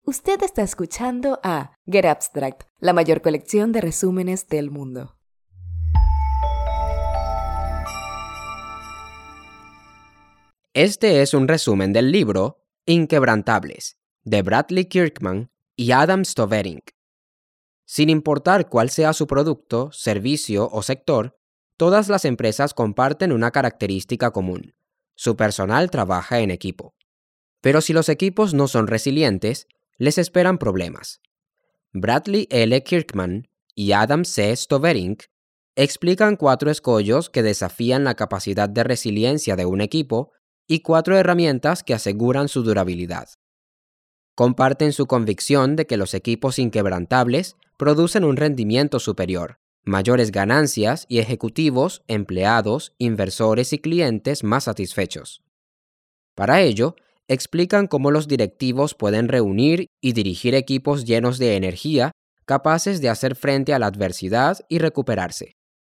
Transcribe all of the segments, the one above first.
Usted está escuchando a Get Abstract, la mayor colección de resúmenes del mundo. Este es un resumen del libro Inquebrantables, de Bradley Kirkman y Adam Stoverink. Sin importar cuál sea su producto, servicio o sector, todas las empresas comparten una característica común: su personal trabaja en equipo. Pero si los equipos no son resilientes, les esperan problemas. Bradley L. Kirkman y Adam C. Stoverink explican 4 escollos que desafían la capacidad de resiliencia de un equipo y 4 herramientas que aseguran su durabilidad. Comparten su convicción de que los equipos inquebrantables producen un rendimiento superior, mayores ganancias y ejecutivos, empleados, inversores y clientes más satisfechos. Para ello, explican cómo los directivos pueden reunir y dirigir equipos llenos de energía, capaces de hacer frente a la adversidad y recuperarse.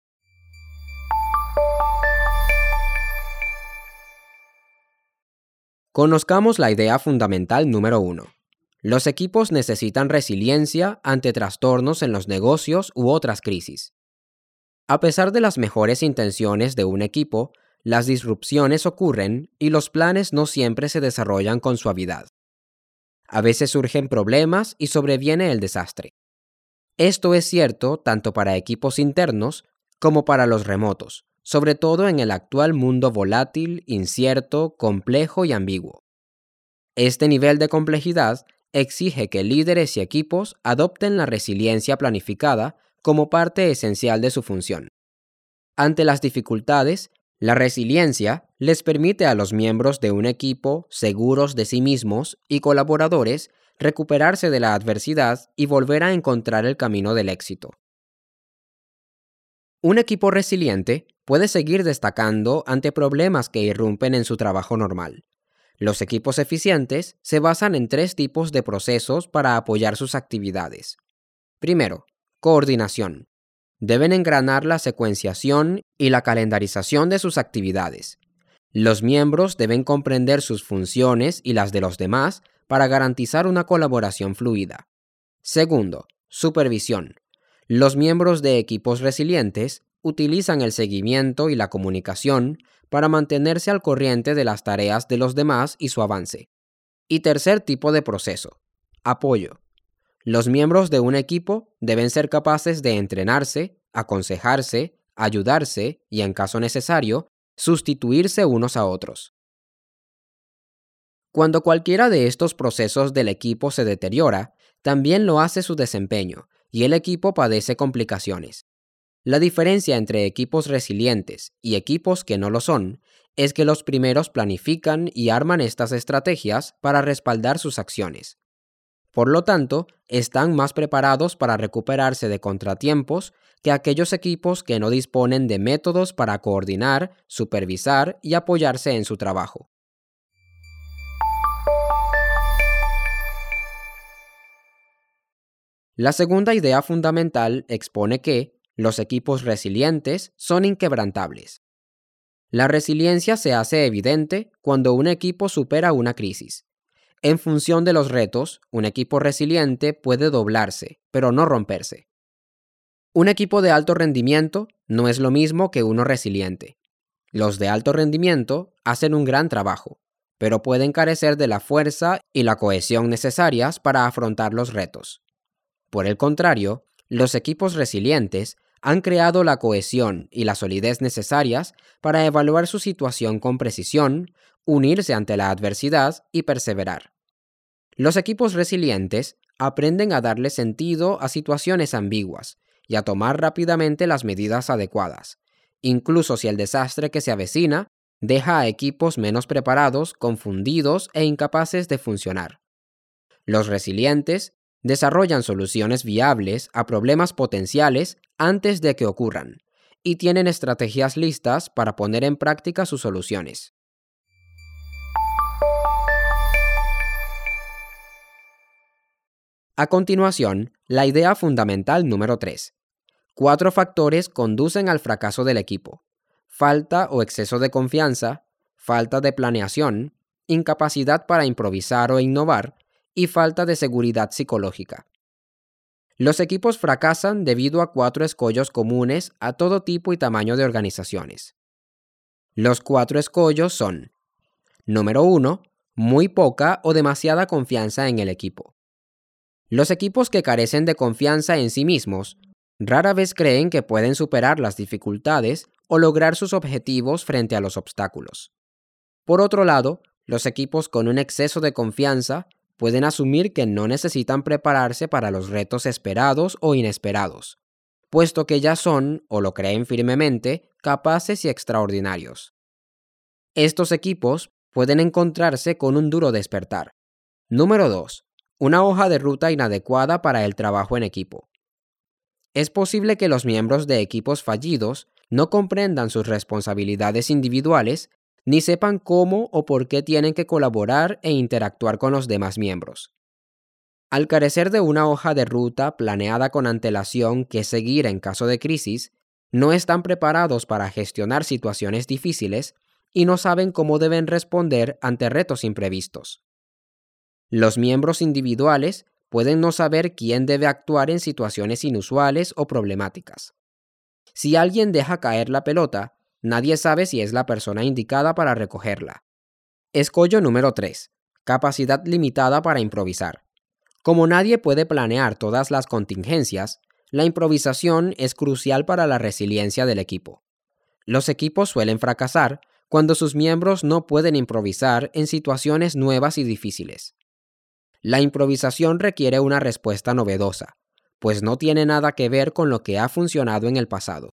Conozcamos la idea fundamental número 1. Los equipos necesitan resiliencia ante trastornos en los negocios u otras crisis. A pesar de las mejores intenciones de un equipo, las disrupciones ocurren y los planes no siempre se desarrollan con suavidad. A veces surgen problemas y sobreviene el desastre. Esto es cierto tanto para equipos internos como para los remotos, sobre todo en el actual mundo volátil, incierto, complejo y ambiguo. Este nivel de complejidad exige que líderes y equipos adopten la resiliencia planificada como parte esencial de su función. Ante las dificultades, la resiliencia les permite a los miembros de un equipo seguros de sí mismos y colaboradores recuperarse de la adversidad y volver a encontrar el camino del éxito. Un equipo resiliente puede seguir destacando ante problemas que irrumpen en su trabajo normal. Los equipos eficientes se basan en 3 tipos de procesos para apoyar sus actividades. Primero, coordinación. Deben engranar la secuenciación y la calendarización de sus actividades. Los miembros deben comprender sus funciones y las de los demás para garantizar una colaboración fluida. Segundo, supervisión. Los miembros de equipos resilientes utilizan el seguimiento y la comunicación para mantenerse al corriente de las tareas de los demás y su avance. Y tercer tipo de proceso, apoyo. Los miembros de un equipo deben ser capaces de entrenarse, aconsejarse, ayudarse y, en caso necesario, sustituirse unos a otros. Cuando cualquiera de estos procesos del equipo se deteriora, también lo hace su desempeño, y el equipo padece complicaciones. La diferencia entre equipos resilientes y equipos que no lo son es que los primeros planifican y arman estas estrategias para respaldar sus acciones. Por lo tanto, están más preparados para recuperarse de contratiempos que aquellos equipos que no disponen de métodos para coordinar, supervisar y apoyarse en su trabajo. La segunda idea fundamental expone que los equipos resilientes son inquebrantables. La resiliencia se hace evidente cuando un equipo supera una crisis. En función de los retos, un equipo resiliente puede doblarse, pero no romperse. Un equipo de alto rendimiento no es lo mismo que uno resiliente. Los de alto rendimiento hacen un gran trabajo, pero pueden carecer de la fuerza y la cohesión necesarias para afrontar los retos. Por el contrario, los equipos resilientes han creado la cohesión y la solidez necesarias para evaluar su situación con precisión, unirse ante la adversidad y perseverar. Los equipos resilientes aprenden a darle sentido a situaciones ambiguas y a tomar rápidamente las medidas adecuadas, incluso si el desastre que se avecina deja a equipos menos preparados, confundidos e incapaces de funcionar. Los resilientes desarrollan soluciones viables a problemas potenciales antes de que ocurran y tienen estrategias listas para poner en práctica sus soluciones. A continuación, la idea fundamental número 3. 4 factores conducen al fracaso del equipo: falta o exceso de confianza, falta de planeación, incapacidad para improvisar o innovar y falta de seguridad psicológica. Los equipos fracasan debido a 4 escollos comunes a todo tipo y tamaño de organizaciones. Los 4 escollos son: número 1, muy poca o demasiada confianza en el equipo. Los equipos que carecen de confianza en sí mismos rara vez creen que pueden superar las dificultades o lograr sus objetivos frente a los obstáculos. Por otro lado, los equipos con un exceso de confianza pueden asumir que no necesitan prepararse para los retos esperados o inesperados, puesto que ya son, o lo creen firmemente, capaces y extraordinarios. Estos equipos pueden encontrarse con un duro despertar. Número 2. Una hoja de ruta inadecuada para el trabajo en equipo. Es posible que los miembros de equipos fallidos no comprendan sus responsabilidades individuales ni sepan cómo o por qué tienen que colaborar e interactuar con los demás miembros. Al carecer de una hoja de ruta planeada con antelación que seguir en caso de crisis, no están preparados para gestionar situaciones difíciles y no saben cómo deben responder ante retos imprevistos. Los miembros individuales pueden no saber quién debe actuar en situaciones inusuales o problemáticas. Si alguien deja caer la pelota, nadie sabe si es la persona indicada para recogerla. Escollo número 3. Capacidad limitada para improvisar. Como nadie puede planear todas las contingencias, la improvisación es crucial para la resiliencia del equipo. Los equipos suelen fracasar cuando sus miembros no pueden improvisar en situaciones nuevas y difíciles. La improvisación requiere una respuesta novedosa, pues no tiene nada que ver con lo que ha funcionado en el pasado.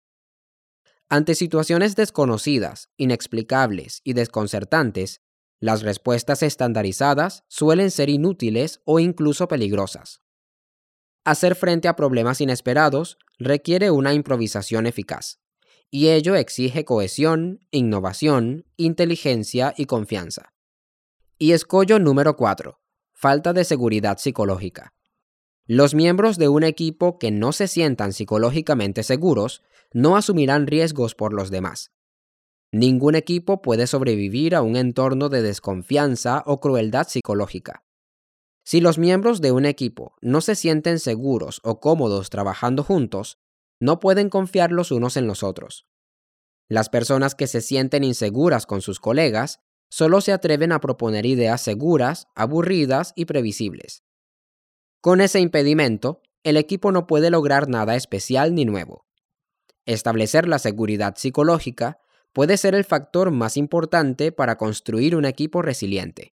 Ante situaciones desconocidas, inexplicables y desconcertantes, las respuestas estandarizadas suelen ser inútiles o incluso peligrosas. Hacer frente a problemas inesperados requiere una improvisación eficaz, y ello exige cohesión, innovación, inteligencia y confianza. Y escollo número 4. Falta de seguridad psicológica. Los miembros de un equipo que no se sientan psicológicamente seguros no asumirán riesgos por los demás. Ningún equipo puede sobrevivir a un entorno de desconfianza o crueldad psicológica. Si los miembros de un equipo no se sienten seguros o cómodos trabajando juntos, no pueden confiar los unos en los otros. Las personas que se sienten inseguras con sus colegas solo se atreven a proponer ideas seguras, aburridas y previsibles. Con ese impedimento, el equipo no puede lograr nada especial ni nuevo. Establecer la seguridad psicológica puede ser el factor más importante para construir un equipo resiliente.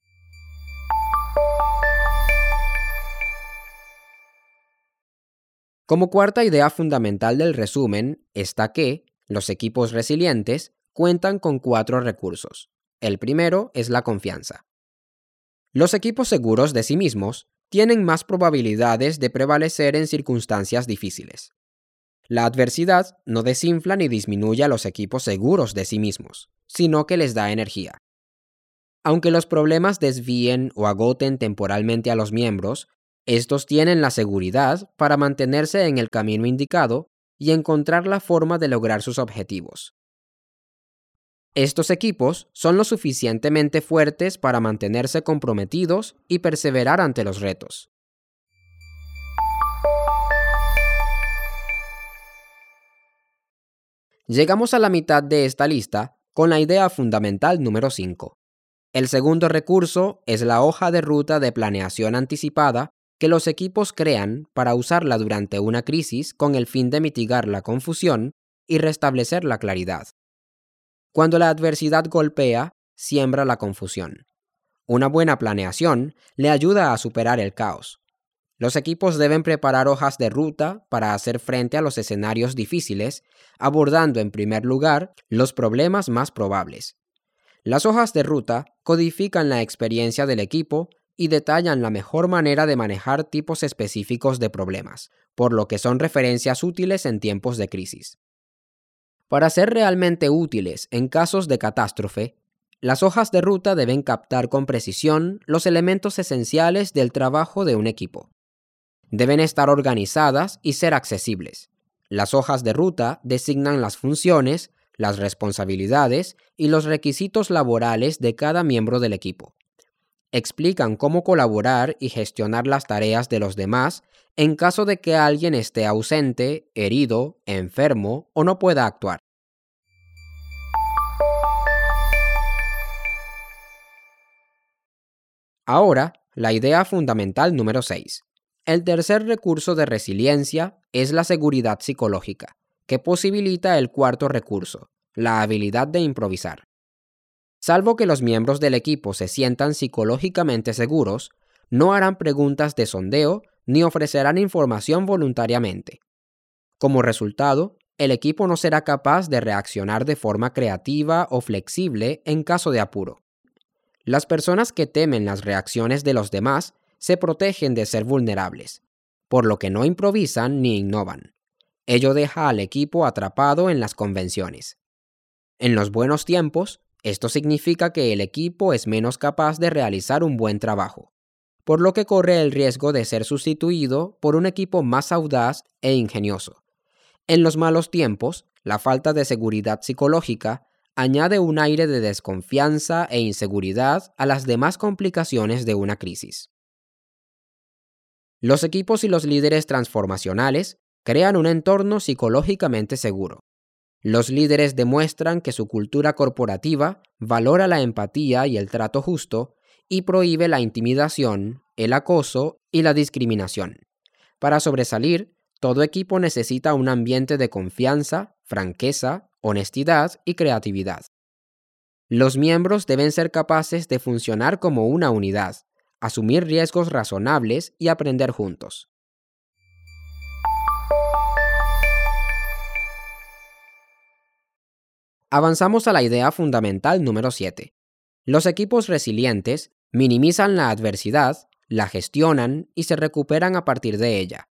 Como cuarta idea fundamental del resumen está que los equipos resilientes cuentan con 4 recursos. El primero es la confianza. Los equipos seguros de sí mismos tienen más probabilidades de prevalecer en circunstancias difíciles. La adversidad no desinfla ni disminuye a los equipos seguros de sí mismos, sino que les da energía. Aunque los problemas desvíen o agoten temporalmente a los miembros, estos tienen la seguridad para mantenerse en el camino indicado y encontrar la forma de lograr sus objetivos. Estos equipos son lo suficientemente fuertes para mantenerse comprometidos y perseverar ante los retos. Llegamos a la mitad de esta lista con la idea fundamental número 5. El segundo recurso es la hoja de ruta de planeación anticipada que los equipos crean para usarla durante una crisis con el fin de mitigar la confusión y restablecer la claridad. Cuando la adversidad golpea, siembra la confusión. Una buena planeación le ayuda a superar el caos. Los equipos deben preparar hojas de ruta para hacer frente a los escenarios difíciles, abordando en primer lugar los problemas más probables. Las hojas de ruta codifican la experiencia del equipo y detallan la mejor manera de manejar tipos específicos de problemas, por lo que son referencias útiles en tiempos de crisis. Para ser realmente útiles en casos de catástrofe, las hojas de ruta deben captar con precisión los elementos esenciales del trabajo de un equipo. Deben estar organizadas y ser accesibles. Las hojas de ruta designan las funciones, las responsabilidades y los requisitos laborales de cada miembro del equipo. explican cómo colaborar y gestionar las tareas de los demás en caso de que alguien esté ausente, herido, enfermo o no pueda actuar. Ahora, la idea fundamental número 6. El tercer recurso de resiliencia es la seguridad psicológica, que posibilita el cuarto recurso, la habilidad de improvisar. Salvo que los miembros del equipo se sientan psicológicamente seguros, no harán preguntas de sondeo ni ofrecerán información voluntariamente. Como resultado, el equipo no será capaz de reaccionar de forma creativa o flexible en caso de apuro. Las personas que temen las reacciones de los demás se protegen de ser vulnerables, por lo que no improvisan ni innovan. Ello deja al equipo atrapado en las convenciones. En los buenos tiempos, esto significa que el equipo es menos capaz de realizar un buen trabajo, por lo que corre el riesgo de ser sustituido por un equipo más audaz e ingenioso. En los malos tiempos, la falta de seguridad psicológica añade un aire de desconfianza e inseguridad a las demás complicaciones de una crisis. Los equipos y los líderes transformacionales crean un entorno psicológicamente seguro. Los líderes demuestran que su cultura corporativa valora la empatía y el trato justo y prohíbe la intimidación, el acoso y la discriminación. Para sobresalir, todo equipo necesita un ambiente de confianza, franqueza, honestidad y creatividad. Los miembros deben ser capaces de funcionar como una unidad, asumir riesgos razonables y aprender juntos. Avanzamos a la idea fundamental número 7. Los equipos resilientes minimizan la adversidad, la gestionan y se recuperan a partir de ella.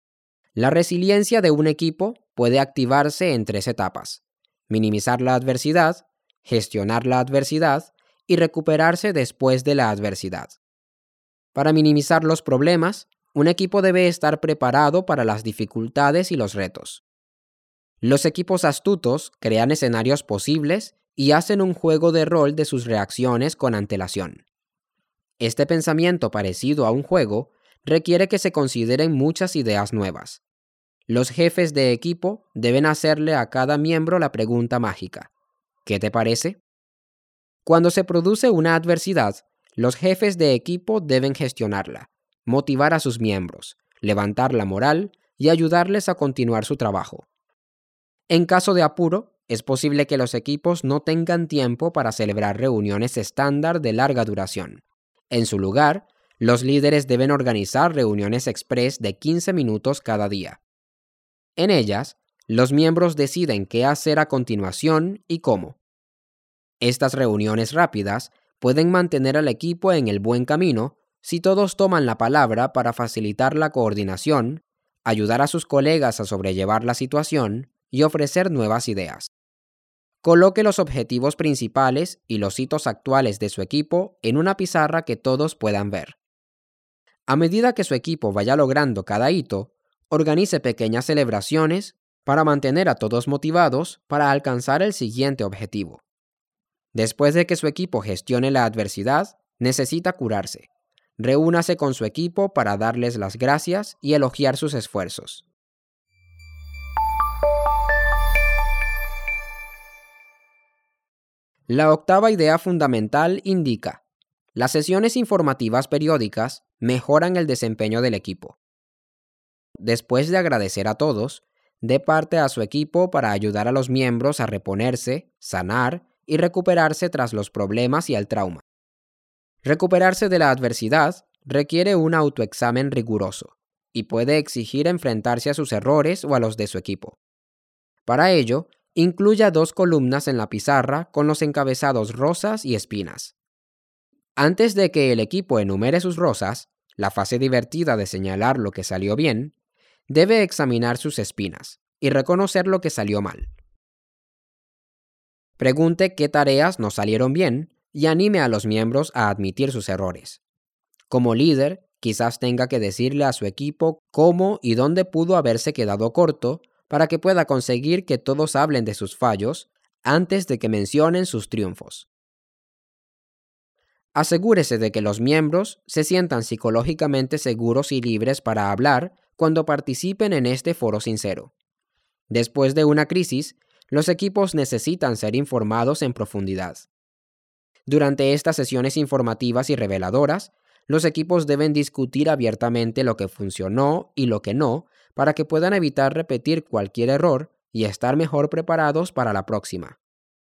La resiliencia de un equipo puede activarse en 3 etapas: minimizar la adversidad, gestionar la adversidad y recuperarse después de la adversidad. Para minimizar los problemas, un equipo debe estar preparado para las dificultades y los retos. Los equipos astutos crean escenarios posibles y hacen un juego de rol de sus reacciones con antelación. Este pensamiento parecido a un juego requiere que se consideren muchas ideas nuevas. Los jefes de equipo deben hacerle a cada miembro la pregunta mágica: ¿qué te parece? Cuando se produce una adversidad, los jefes de equipo deben gestionarla, motivar a sus miembros, levantar la moral y ayudarles a continuar su trabajo. En caso de apuro, es posible que los equipos no tengan tiempo para celebrar reuniones estándar de larga duración. En su lugar, los líderes deben organizar reuniones express de 15 minutos cada día. En ellas, los miembros deciden qué hacer a continuación y cómo. Estas reuniones rápidas pueden mantener al equipo en el buen camino si todos toman la palabra para facilitar la coordinación, ayudar a sus colegas a sobrellevar la situación y ofrecer nuevas ideas. Coloque los objetivos principales y los hitos actuales de su equipo en una pizarra que todos puedan ver. A medida que su equipo vaya logrando cada hito, organice pequeñas celebraciones para mantener a todos motivados para alcanzar el siguiente objetivo. Después de que su equipo gestione la adversidad, necesita curarse. Reúnase con su equipo para darles las gracias y elogiar sus esfuerzos. La octava idea fundamental indica: las sesiones informativas periódicas mejoran el desempeño del equipo. Después de agradecer a todos, dé parte a su equipo para ayudar a los miembros a reponerse, sanar y recuperarse tras los problemas y el trauma. Recuperarse de la adversidad requiere un autoexamen riguroso y puede exigir enfrentarse a sus errores o a los de su equipo. Para ello, incluya 2 columnas en la pizarra con los encabezados rosas y espinas. Antes de que el equipo enumere sus rosas, la fase divertida de señalar lo que salió bien, debe examinar sus espinas y reconocer lo que salió mal. Pregunte qué tareas no salieron bien y anime a los miembros a admitir sus errores. Como líder, quizás tenga que decirle a su equipo cómo y dónde pudo haberse quedado corto para que pueda conseguir que todos hablen de sus fallos antes de que mencionen sus triunfos. Asegúrese de que los miembros se sientan psicológicamente seguros y libres para hablar cuando participen en este foro sincero. Después de una crisis, los equipos necesitan ser informados en profundidad. Durante estas sesiones informativas y reveladoras, los equipos deben discutir abiertamente lo que funcionó y lo que no, para que puedan evitar repetir cualquier error y estar mejor preparados para la próxima.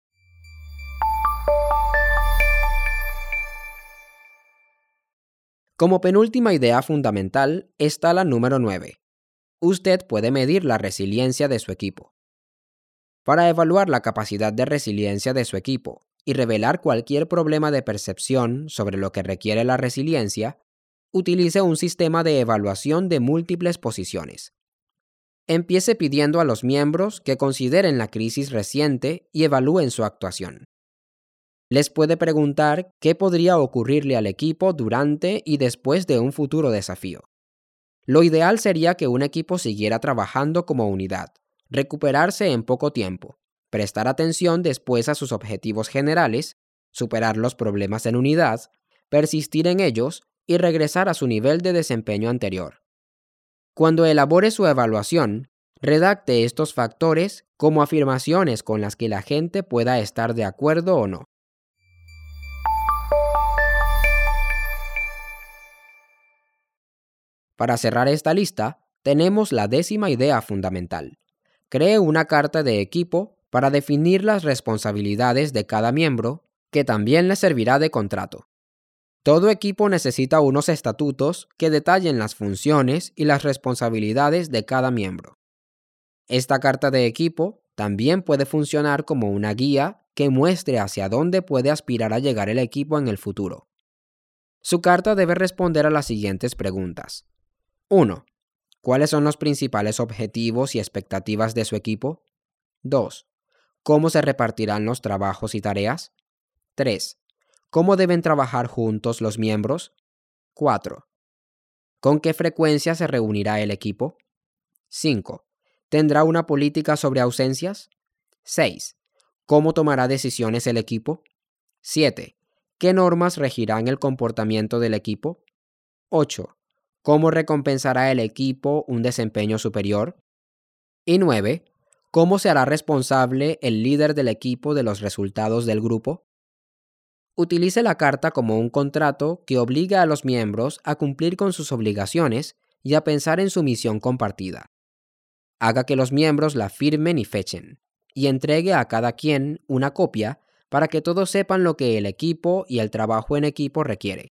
Como penúltima idea fundamental está la número 9. Usted puede medir la resiliencia de su equipo. Para evaluar la capacidad de resiliencia de su equipo y revelar cualquier problema de percepción sobre lo que requiere la resiliencia, utilice un sistema de evaluación de múltiples posiciones. Empiece pidiendo a los miembros que consideren la crisis reciente y evalúen su actuación. Les puede preguntar qué podría ocurrirle al equipo durante y después de un futuro desafío. Lo ideal sería que un equipo siguiera trabajando como unidad, recuperarse en poco tiempo, prestar atención después a sus objetivos generales, superar los problemas en unidad, persistir en ellos y regresar a su nivel de desempeño anterior. Cuando elabore su evaluación, redacte estos factores como afirmaciones con las que la gente pueda estar de acuerdo o no. Para cerrar esta lista, tenemos la 10ª idea fundamental. Cree una carta de equipo para definir las responsabilidades de cada miembro, que también le servirá de contrato. Todo equipo necesita unos estatutos que detallen las funciones y las responsabilidades de cada miembro. Esta carta de equipo también puede funcionar como una guía que muestre hacia dónde puede aspirar a llegar el equipo en el futuro. Su carta debe responder a las siguientes preguntas. 1. ¿Cuáles son los principales objetivos y expectativas de su equipo? 2. ¿Cómo se repartirán los trabajos y tareas? 3. ¿Cómo deben trabajar juntos los miembros? 4. ¿Con qué frecuencia se reunirá el equipo? 5. ¿Tendrá una política sobre ausencias? 6. ¿Cómo tomará decisiones el equipo? 7. ¿Qué normas regirán el comportamiento del equipo? 8. ¿Cómo recompensará el equipo un desempeño superior? Y 9. ¿Cómo se hará responsable el líder del equipo de los resultados del grupo? Utilice la carta como un contrato que obliga a los miembros a cumplir con sus obligaciones y a pensar en su misión compartida. Haga que los miembros la firmen y fechen, y entregue a cada quien una copia para que todos sepan lo que el equipo y el trabajo en equipo requiere.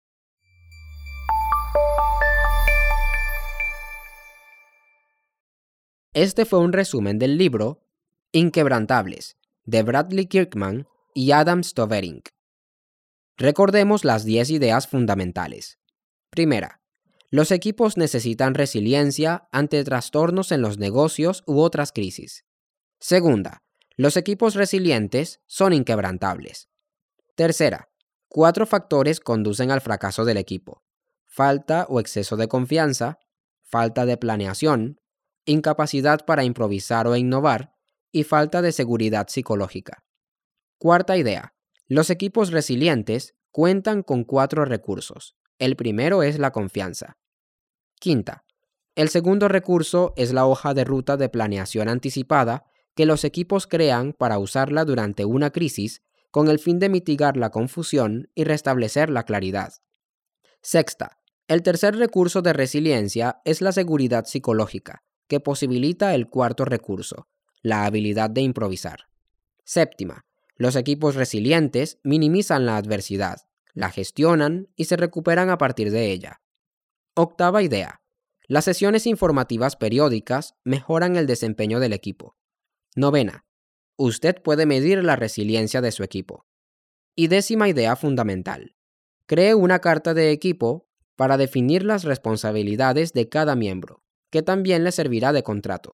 Este fue un resumen del libro Inquebrantables, de Bradley Kirkman y Adam Stoverink. Recordemos las 10 ideas fundamentales. Primera, los equipos necesitan resiliencia ante trastornos en los negocios u otras crisis. Segunda, los equipos resilientes son inquebrantables. Tercera, 4 factores conducen al fracaso del equipo: falta o exceso de confianza, falta de planeación, incapacidad para improvisar o innovar y falta de seguridad psicológica. Cuarta idea, los equipos resilientes cuentan con 4 recursos. El primero es la confianza. Quinta, el segundo recurso es la hoja de ruta de planeación anticipada que los equipos crean para usarla durante una crisis con el fin de mitigar la confusión y restablecer la claridad. Sexta, el tercer recurso de resiliencia es la seguridad psicológica, que posibilita el cuarto recurso, la habilidad de improvisar. Séptima, los equipos resilientes minimizan la adversidad, la gestionan y se recuperan a partir de ella. Octava idea, las sesiones informativas periódicas mejoran el desempeño del equipo. Novena, usted puede medir la resiliencia de su equipo. Y 10ª idea fundamental, cree una carta de equipo para definir las responsabilidades de cada miembro, que también le servirá de contrato.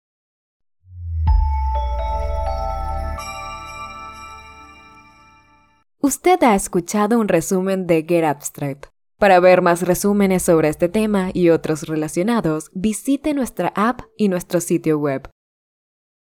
Usted ha escuchado un resumen de Get Abstract. Para ver más resúmenes sobre este tema y otros relacionados, visite nuestra app y nuestro sitio web.